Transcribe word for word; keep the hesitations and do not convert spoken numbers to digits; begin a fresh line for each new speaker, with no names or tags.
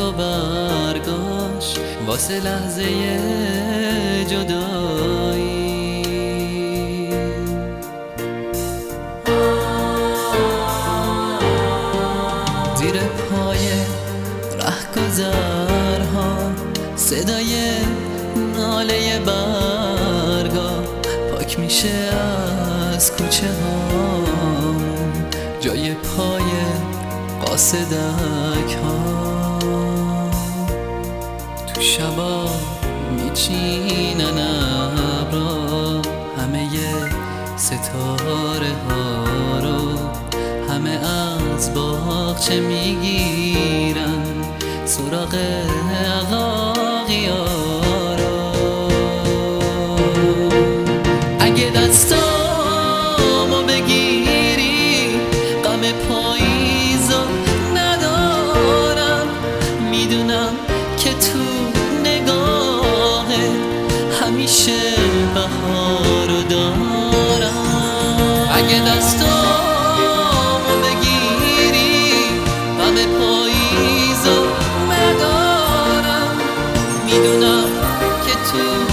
و برگاش واسه لحظه جدایی. زیر پای رهگذرها صدای ناله برگا پاک میشه از کوچه ها، جای پای قاصدک ها. تو شبا میچینن ابرا همه ستاره ها رو، همه از باغچه میگیرن سراغ عقاقی ها رو. اگه دستامو بگیری غم پاییزو ندارم، میدونم که تو نگاهه همیشه بهارو دارم. اگه دستامو بگیری غم پاییزو ندارم، میدونم که تو